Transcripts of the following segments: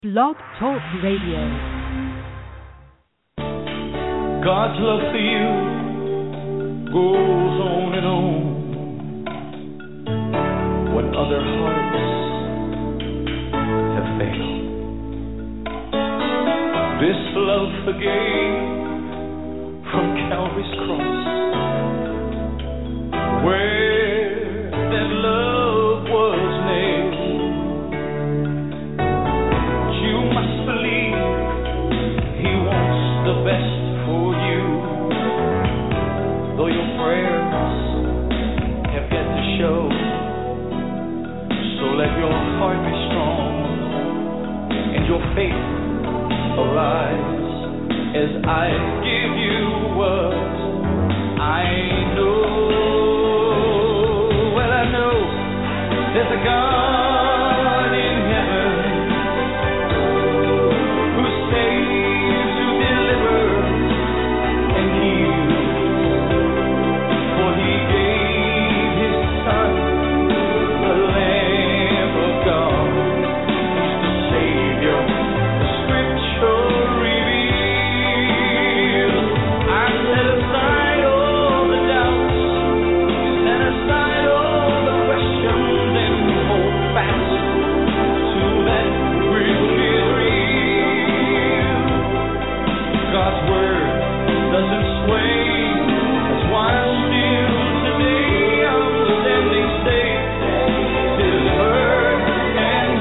Blog Talk Radio. God's love for you goes on and on when other hearts have failed. This love forgave from Calvary's cross, where that love was nailed. You must believe He wants the best for you, though your prayers have yet to show. So let your heart be strong and your faith arise as I give you what I know. Well, I know there's a God in heaven who saves, who delivers and heals. For He gave His Son, the Lamb of God, the Savior, the Scripture reveals. I set aside all the doubts, set aside all the questions, and hold fast to that which is real. God's word doesn't sway. That's why still today I'm standing safe, delivered and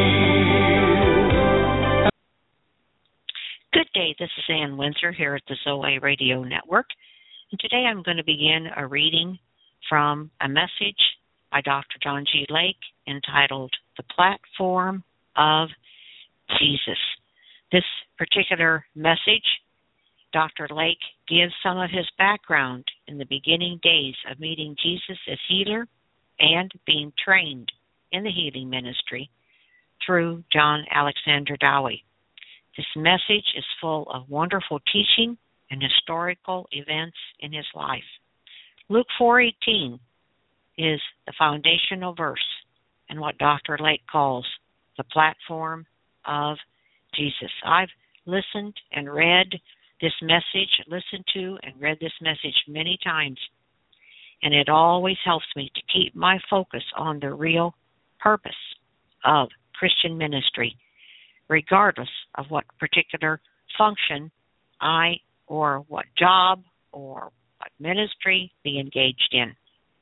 healed. Good day, this is Ann Windsor here at the Zoe Radio Network, and today I'm going to begin a reading from a message by Dr. John G. Lake entitled The Platform of Jesus. This particular message, Dr. Lake gives some of his background in the beginning days of meeting Jesus as healer and being trained in the healing ministry through John Alexander Dowie. This message is full of wonderful teaching and historical events in his life. Luke 4:18 is the foundational verse and what Dr. Lake calls the platform of Jesus. I've listened and read this message, listened to and read this message many times, and it always helps me to keep my focus on the real purpose of Christian ministry, regardless of what particular function or what job or what ministry be engaged in.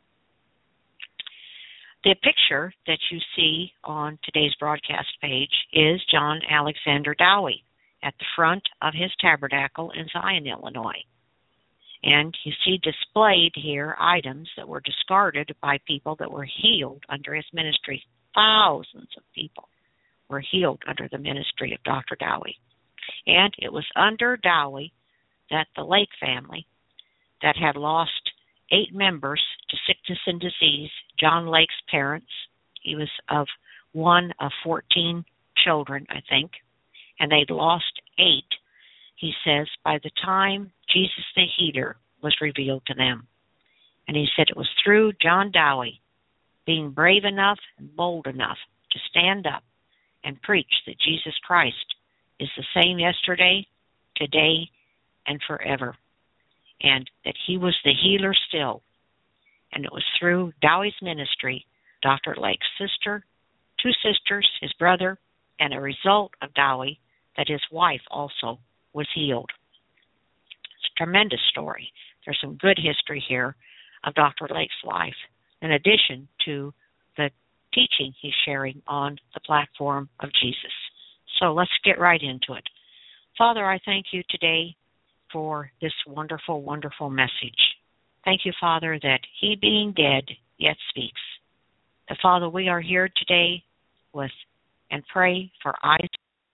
The picture that you see on today's broadcast page is John Alexander Dowie at the front of his tabernacle in Zion, Illinois. And you see displayed here items that were discarded by people that were healed under his ministry. Thousands of people were healed under the ministry of Dr. Dowie. And it was under Dowie that the Lake family that had lost 8 members to sickness and disease, John Lake's parents, he was of one of 14 children, I think, and they'd lost 8, he says, by the time Jesus the Healer was revealed to them. And he said it was through John Dowie being brave enough and bold enough to stand up and preach that Jesus Christ is the same yesterday, today, and forever, and that He was the healer still. And it was through Dowie's ministry, Dr. Lake's sister, 2 sisters, his brother, and a result of Dowie, that his wife also was healed. It's a tremendous story. There's some good history here of Dr. Lake's life, in addition to the teaching he's sharing on the platform of Jesus. So let's get right into it. Father, I thank you today for this wonderful, wonderful message. Thank you, Father, that He being dead yet speaks. That, Father, we are here today and pray for eyes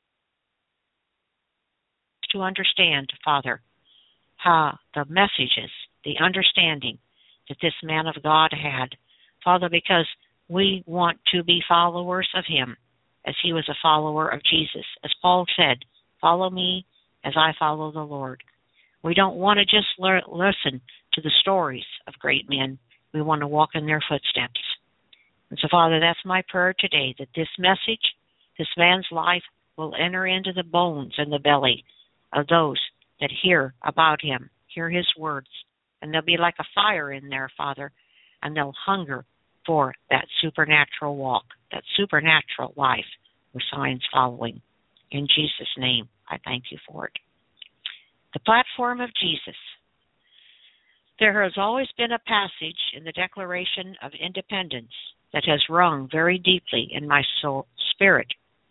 to understand, Father, how the messages, the understanding that this man of God had, Father, because we want to be followers of Him as He was a follower of Jesus. As Paul said, follow me as I follow the Lord. We don't want to just listen to the stories of great men. We want to walk in their footsteps. And so, Father, that's my prayer today, that this message, this man's life, will enter into the bones and the belly of those that hear about him, hear his words. And there'll be like a fire in there, Father, and they'll hunger for that supernatural walk, that supernatural life with signs following. In Jesus' name, I thank you for it. The platform of Jesus. There has always been a passage in the Declaration of Independence that has rung very deeply in my spirit.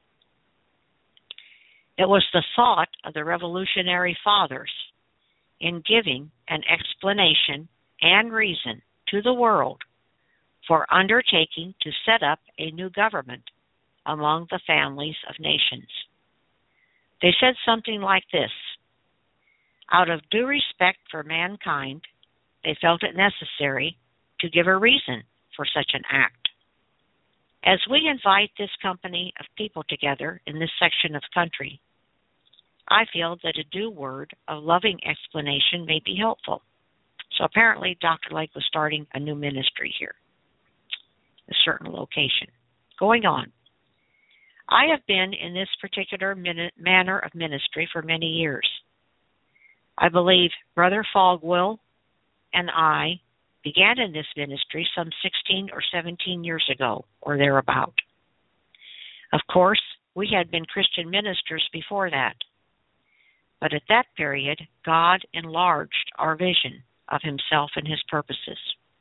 It was the thought of the Revolutionary Fathers in giving an explanation and reason to the world for undertaking to set up a new government among the families of nations. They said something like this: out of due respect for mankind, they felt it necessary to give a reason for such an act. As we invite this company of people together in this section of country, I feel that a due word of loving explanation may be helpful. So apparently Dr. Lake was starting a new ministry here, a certain location. Going on. I have been in this particular manner of ministry for many years. I believe Brother Falwell and I began in this ministry some 16 or 17 years ago, or thereabout. Of course, we had been Christian ministers before that. But at that period, God enlarged our vision of himself and his purposes.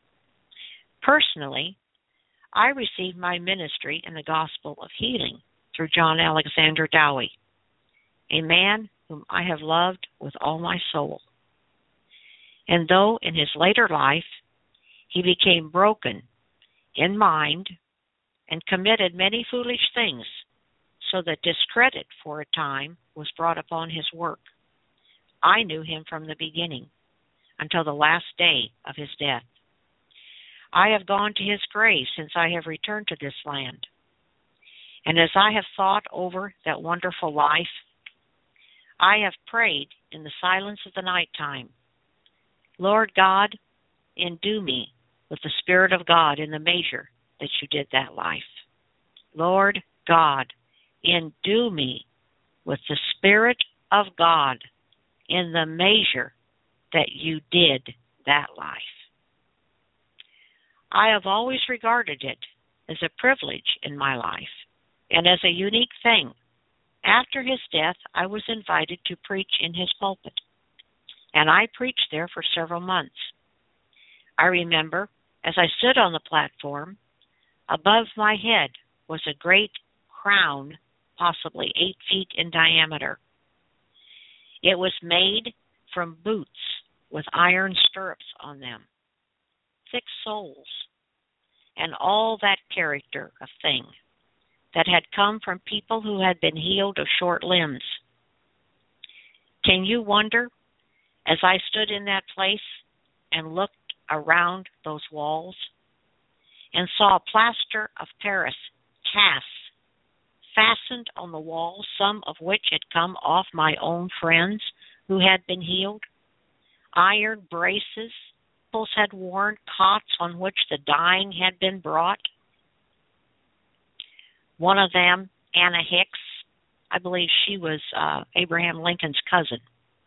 Personally, I received my ministry in the gospel of healing through John Alexander Dowie, a man whom I have loved with all my soul. And though in his later life he became broken in mind and committed many foolish things, so that discredit for a time was brought upon his work, I knew him from the beginning until the last day of his death. I have gone to his grave since I have returned to this land. And as I have thought over that wonderful life, I have prayed in the silence of the nighttime, Lord God, endue me with the Spirit of God in the measure that you did that life. Lord God, endue me with the Spirit of God in the measure that you did that life. I have always regarded it as a privilege in my life and as a unique thing. After his death, I was invited to preach in his pulpit, and I preached there for several months. I remember, as I stood on the platform, above my head was a great crown, possibly 8 feet in diameter. It was made from boots with iron stirrups on them, thick soles, and all that character of thing that had come from people who had been healed of short limbs. Can you wonder, as I stood in that place and looked around those walls and saw plaster of Paris casts fastened on the walls, some of which had come off my own friends who had been healed, iron braces people had worn, cots on which the dying had been brought. One of them, Anna Hicks, I believe she was Abraham Lincoln's cousin.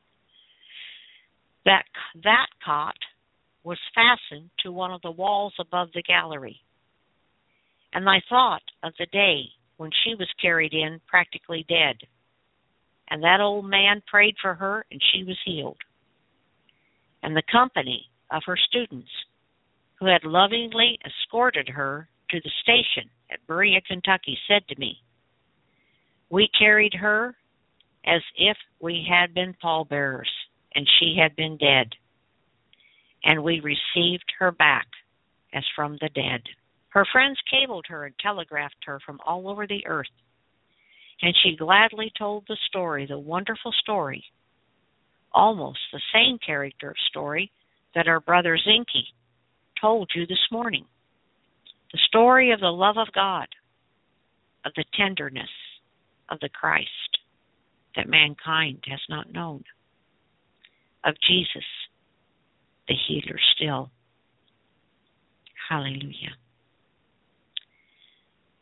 That cot was fastened to one of the walls above the gallery. And I thought of the day when she was carried in practically dead. And that old man prayed for her and she was healed. And the company of her students who had lovingly escorted her to the station at Berea, Kentucky, said to me, "We carried her as if we had been pallbearers and she had been dead, and we received her back as from the dead." Her friends cabled her and telegraphed her from all over the earth, and she gladly told the story, the wonderful story, almost the same character of story that our brother Zinke told you this morning. The story of the love of God, of the tenderness of the Christ that mankind has not known, of Jesus, the healer still. Hallelujah.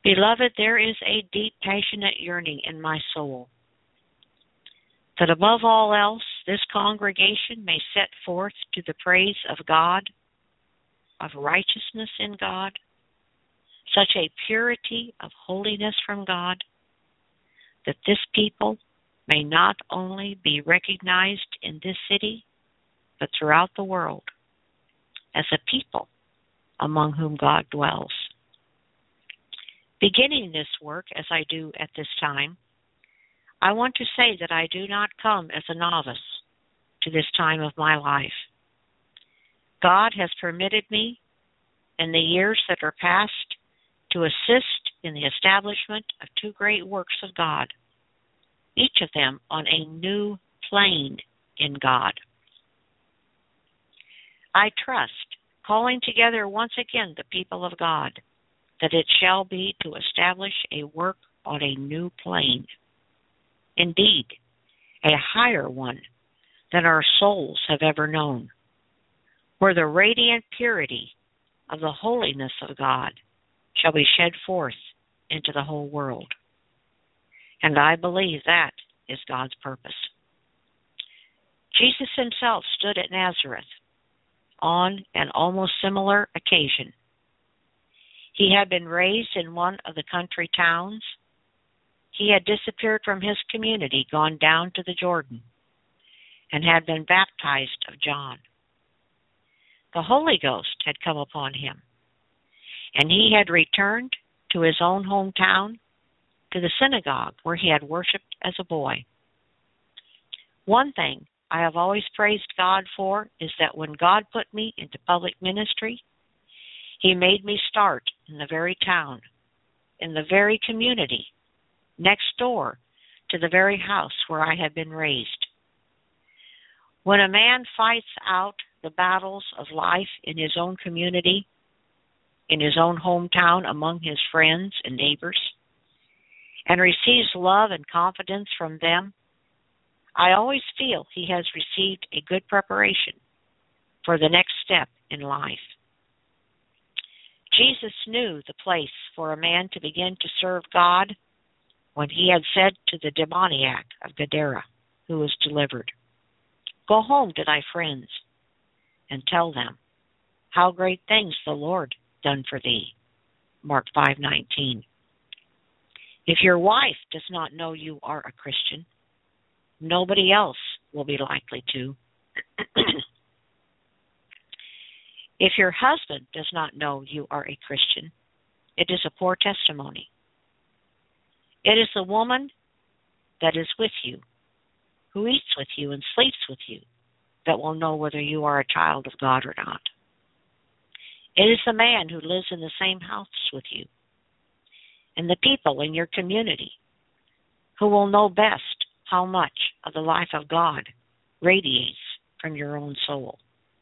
Beloved, there is a deep, passionate yearning in my soul that above all else, this congregation may set forth to the praise of God, of righteousness in God, such a purity of holiness from God, that this people may not only be recognized in this city, but throughout the world as a people among whom God dwells. Beginning this work, as I do at this time, I want to say that I do not come as a novice to this time of my life. God has permitted me, in the years that are past, to assist in the establishment of two great works of God, each of them on a new plane in God. I trust, calling together once again the people of God, that it shall be to establish a work on a new plane. Indeed, a higher one than our souls have ever known, where the radiant purity of the holiness of God shall be shed forth into the whole world. And I believe that is God's purpose. Jesus himself stood at Nazareth on an almost similar occasion. He had been raised in one of the country towns. He had disappeared from his community, gone down to the Jordan, and had been baptized of John. The Holy Ghost had come upon him, and he had returned to his own hometown, to the synagogue where he had worshipped as a boy. One thing I have always praised God for is that when God put me into public ministry, he made me start in the very town, in the very community, next door to the very house where I had been raised. When a man fights out the battles of life in his own community, in his own hometown, among his friends and neighbors, and receives love and confidence from them, I always feel he has received a good preparation for the next step in life. Jesus knew the place for a man to begin to serve God when he had said to the demoniac of Gadara, who was delivered, "Go home to thy friends and tell them how great things the Lord done for thee." Mark 5:19. If your wife does not know you are a Christian, nobody else will be likely to. If your husband does not know you are a Christian, it is a poor testimony. It is the woman that is with you, who eats with you and sleeps with you, that will know whether you are a child of God or not. It is the man who lives in the same house with you, and the people in your community, who will know best how much of the life of God radiates from your own soul.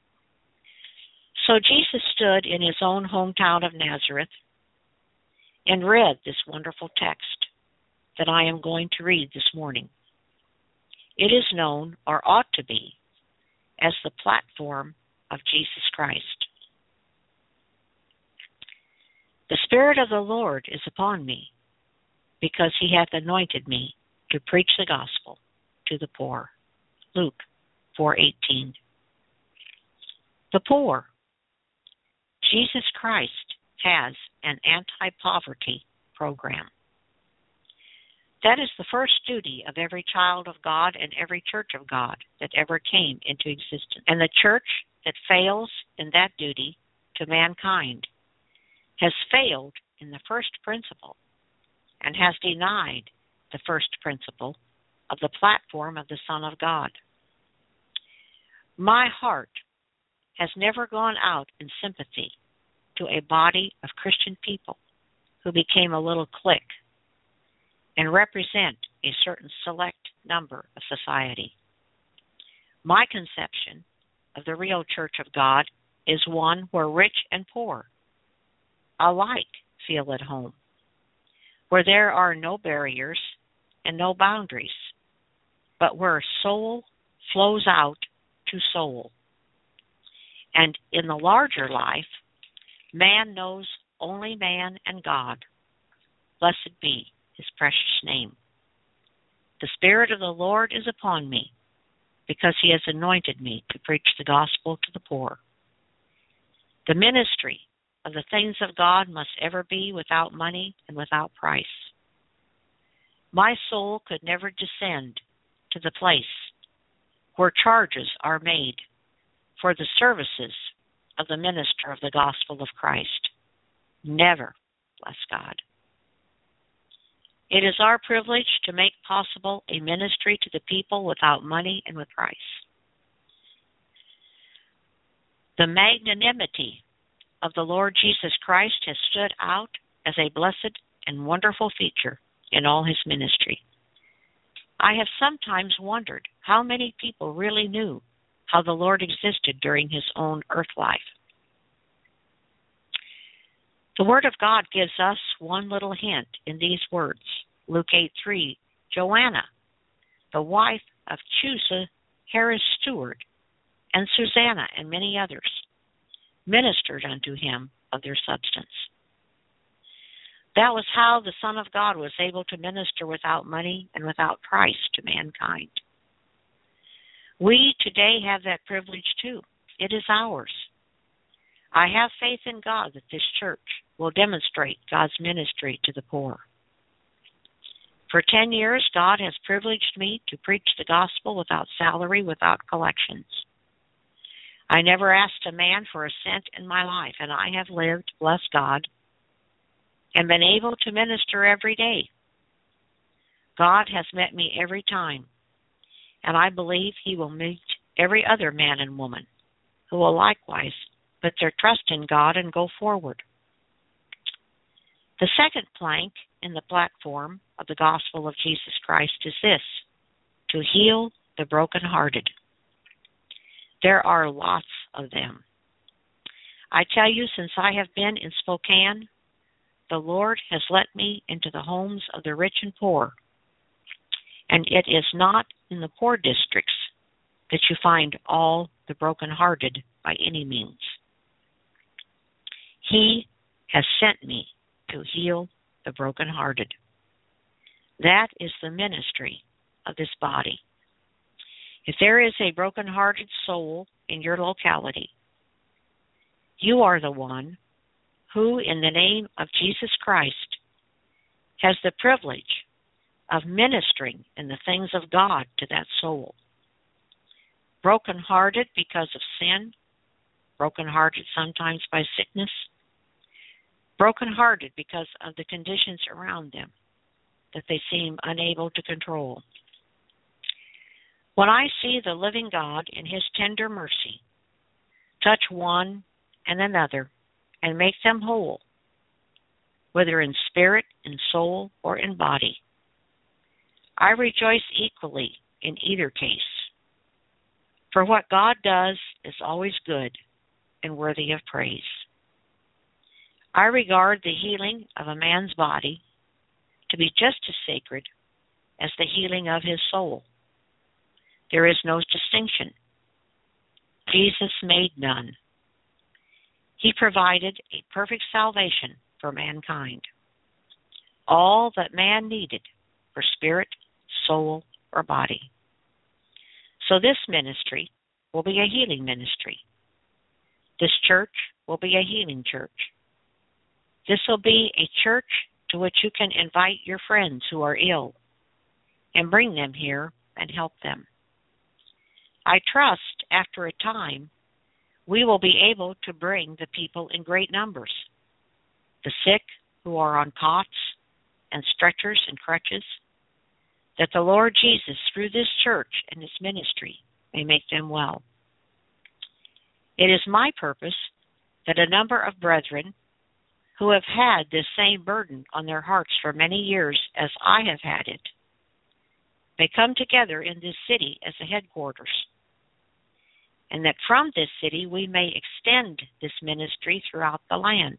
So Jesus stood in his own hometown of Nazareth and read this wonderful text that I am going to read this morning. It is known, or ought to be, as the platform of Jesus Christ. The Spirit of the Lord is upon me, because he hath anointed me to preach the gospel to the poor. Luke 4:18. The poor. Jesus Christ has an anti-poverty program. That is the first duty of every child of God and every church of God that ever came into existence. And the church that fails in that duty to mankind has failed in the first principle and has denied the first principle of the platform of the Son of God. My heart has never gone out in sympathy to a body of Christian people who became a little clique and represent a certain select number of society. My conception of the real Church of God is one where rich and poor alike feel at home, where there are no barriers and no boundaries, but where soul flows out to soul. And in the larger life, man knows only man and God, Blessed be his precious name. The Spirit of the Lord is upon me, because he has anointed me to preach the gospel to the poor. The ministry of the things of God must ever be without money and without price. My soul could never descend to the place where charges are made for the services of the minister of the gospel of Christ. Never, bless God. It is our privilege to make possible a ministry to the people without money and with price. The magnanimity of the Lord Jesus Christ has stood out as a blessed and wonderful feature in all his ministry. I have sometimes wondered how many people really knew how the Lord existed during his own earth life. The Word of God gives us one little hint in these words. Luke 8:3, Joanna, the wife of Chusa, Herod's steward, and Susanna and many others, ministered unto him of their substance. That was how the Son of God was able to minister without money and without price to mankind. We today have that privilege too. It is ours. I have faith in God that this church will demonstrate God's ministry to the poor. For 10 years, God has privileged me to preach the gospel without salary, without collections. I never asked a man for a cent in my life, and I have lived, bless God, and been able to minister every day. God has met me every time, and I believe he will meet every other man and woman who will likewise put their trust in God and go forward. The second plank in the platform of the gospel of Jesus Christ is this: to heal the brokenhearted. There are lots of them. I tell you, since I have been in Spokane, the Lord has let me into the homes of the rich and poor. And it is not in the poor districts that you find all the brokenhearted by any means. He has sent me to heal the brokenhearted. That is the ministry of this body. If there is a brokenhearted soul in your locality, you are the one who, in the name of Jesus Christ, has the privilege of ministering in the things of God to that soul. Brokenhearted because of sin, brokenhearted sometimes by sickness, brokenhearted because of the conditions around them that they seem unable to control. When I see the living God in his tender mercy touch one and another and make them whole, whether in spirit, in soul, or in body, I rejoice equally in either case. For what God does is always good and worthy of praise. I regard the healing of a man's body to be just as sacred as the healing of his soul. There is no distinction. Jesus made none. He provided a perfect salvation for mankind. All that man needed for spirit, soul, or body. So this ministry will be a healing ministry. This church will be a healing church. This will be a church to which you can invite your friends who are ill and bring them here and help them. I trust after a time we will be able to bring the people in great numbers, the sick who are on cots and stretchers and crutches, that the Lord Jesus, through this church and its ministry, may make them well. It is my purpose that a number of brethren who have had this same burden on their hearts for many years as I have had it may come together in this city as a headquarters, and that from this city we may extend this ministry throughout the land.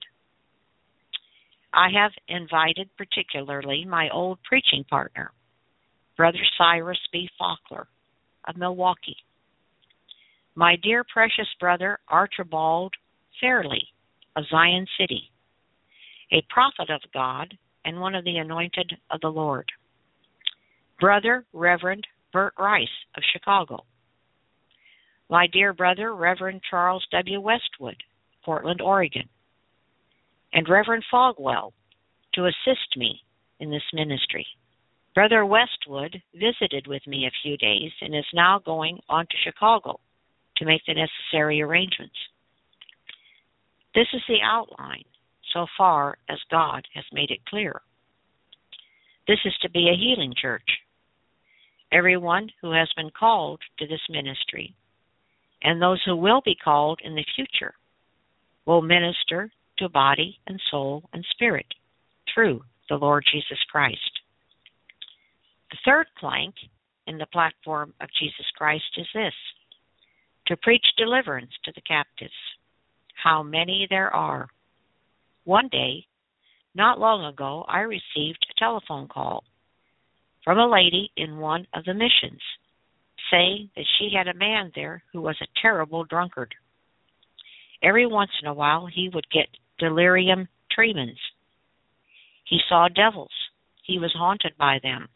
I have invited particularly my old preaching partner, Brother Cyrus B. Faulkner of Milwaukee, my dear precious brother Archibald Fairley of Zion City, a prophet of God and one of the anointed of the Lord. Brother Reverend Bert Rice of Chicago. My dear brother Reverend Charles W. Westwood, Portland, Oregon. And Reverend Fogwell to assist me in this ministry. Brother Westwood visited with me a few days and is now going on to Chicago to make the necessary arrangements. This is the outline so far as God has made it clear. This is to be a healing church. Everyone who has been called to this ministry and those who will be called in the future will minister to body and soul and spirit through the Lord Jesus Christ. The third plank in the platform of Jesus Christ is this: to preach deliverance to the captives. How many there are. One day, not long ago, I received a telephone call from a lady in one of the missions saying that she had a man there who was a terrible drunkard. Every once in a while, he would get delirium tremens. He saw devils. He was haunted by them.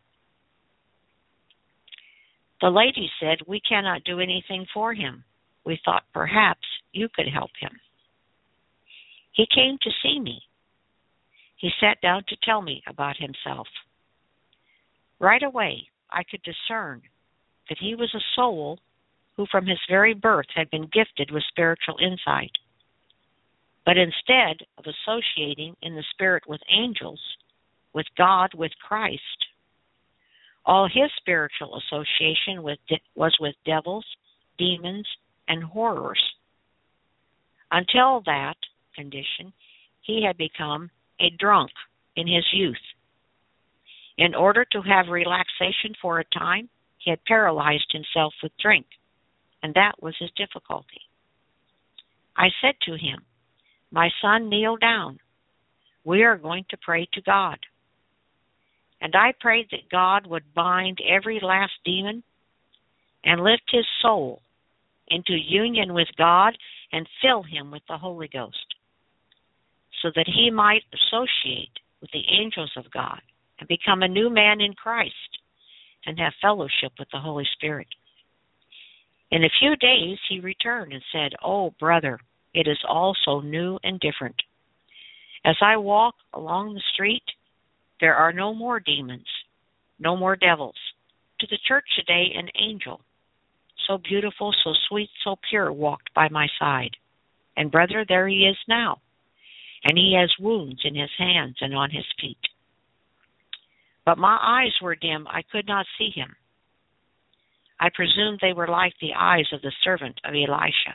The lady said, "We cannot do anything for him. We thought perhaps you could help him." He came to see me. He sat down to tell me about himself. Right away, I could discern that he was a soul who from his very birth had been gifted with spiritual insight. But instead of associating in the spirit with angels, with God, with Christ, all his spiritual association was with devils, demons, and horrors. Until that condition, he had become a drunk in his youth. In order to have relaxation for a time, he had paralyzed himself with drink, and that was his difficulty. I said to him, "My son, kneel down. We are going to pray to God." And I prayed that God would bind every last demon and lift his soul into union with God and fill him with the Holy Ghost, so that he might associate with the angels of God and become a new man in Christ and have fellowship with the Holy Spirit. In a few days he returned and said, "Oh, brother, it is all so new and different. As I walk along the street, there are no more demons, no more devils. To the church today, an angel, so beautiful, so sweet, so pure, walked by my side. And brother, there he is now. And he has wounds in his hands and on his feet. But my eyes were dim, I could not see him. I presumed they were like the eyes of the servant of Elisha."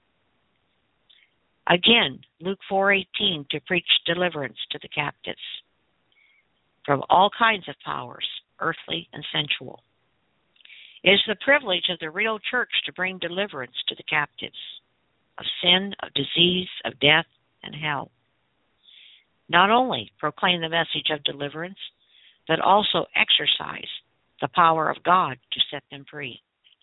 Again, Luke 4:18, to preach deliverance to the captives from all kinds of powers, earthly and sensual. It is the privilege of the real church to bring deliverance to the captives of sin, of disease, of death, and hell. Not only proclaim the message of deliverance, but also exercise the power of God to set them free.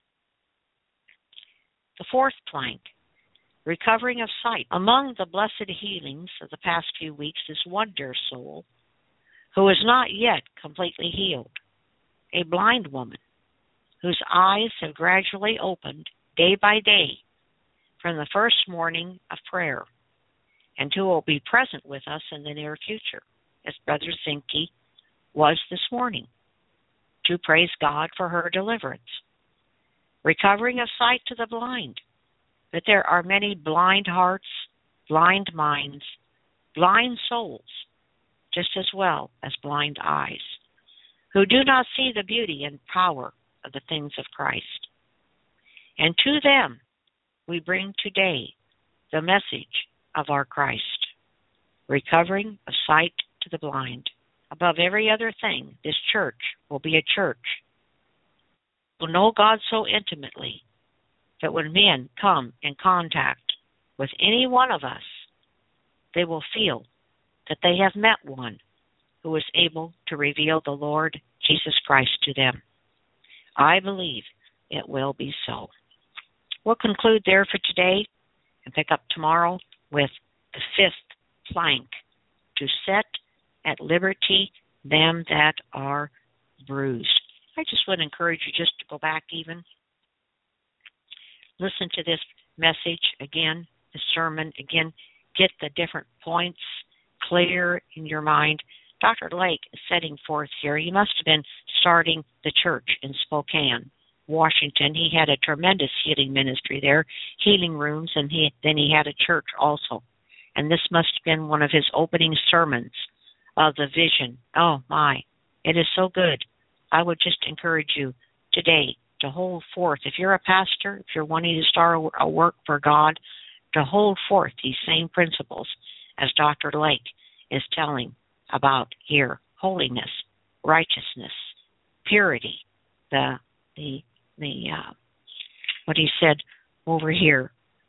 The fourth plank, recovering of sight. Among the blessed healings of the past few weeks is one dear soul who is not yet completely healed, a blind woman whose eyes have gradually opened day by day from the first morning of prayer, and who will be present with us in the near future, as Brother Zinke was this morning, to praise God for her deliverance. Recovering of sight to the blind, that there are many blind hearts, blind minds, blind souls, just as well as blind eyes, who do not see the beauty and power of the things of Christ. And to them we bring today the message of our Christ, recovering of sight to the blind. Above every other thing, this church will be a church who will know God so intimately that when men come in contact with any one of us, they will feel that they have met one who is able to reveal the Lord Jesus Christ to them. I believe it will be so. We'll conclude there for today and pick up tomorrow with the fifth plank, to set at liberty them that are bruised. I just would encourage you just to go back even, listen to this message again, the sermon again, get the different points clear in your mind. Dr. Lake is setting forth here. He must have been starting the church in Spokane, Washington. He had a tremendous healing ministry there, healing rooms, and then he had a church also. And this must have been one of his opening sermons of the vision. Oh, my. It is so good. I would just encourage you today to hold forth. If you're a pastor, if you're wanting to start a work for God, to hold forth these same principles as Dr. Lake is telling about here: holiness, righteousness, purity, the what he said over here,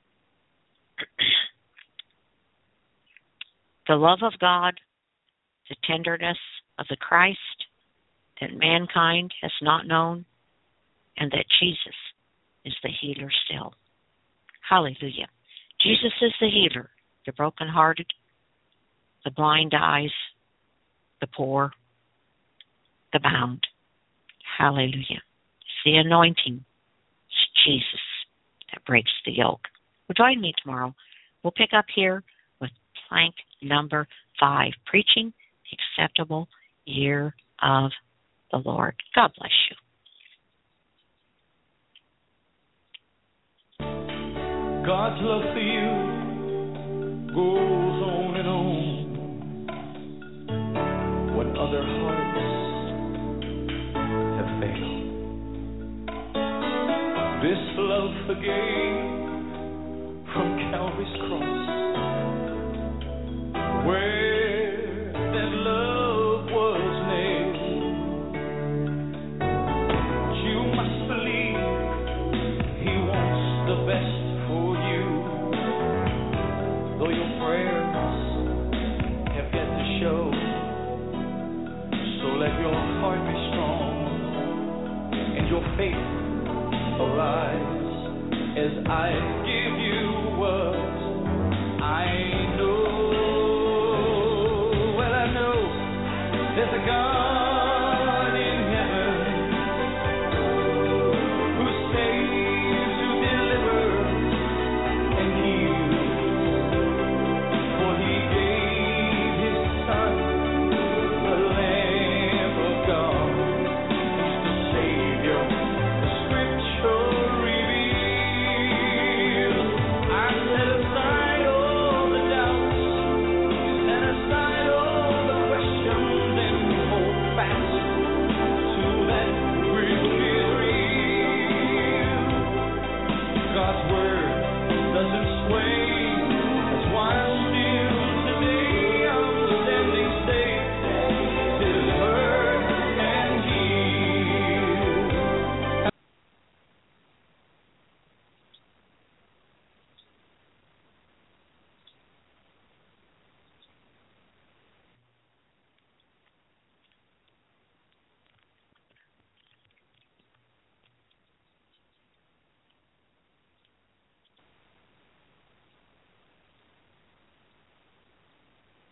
the love of God, the tenderness of the Christ that mankind has not known, and that Jesus is the healer still. Hallelujah. Jesus is the healer, the brokenhearted, the blind eyes, the poor, the bound. Hallelujah. It's the anointing. It's Jesus that breaks the yoke. Well, join me tomorrow. We'll pick up here with plank number 5, preaching the acceptable year of the Lord. God bless you. God's love for you goes on and on when other hearts have failed. This love forgave from Calvary's cross, where that love was nailed. You must believe He wants the best for you, though your prayers have yet to show. So let your heart be strong and your faith arise as I give you what I know.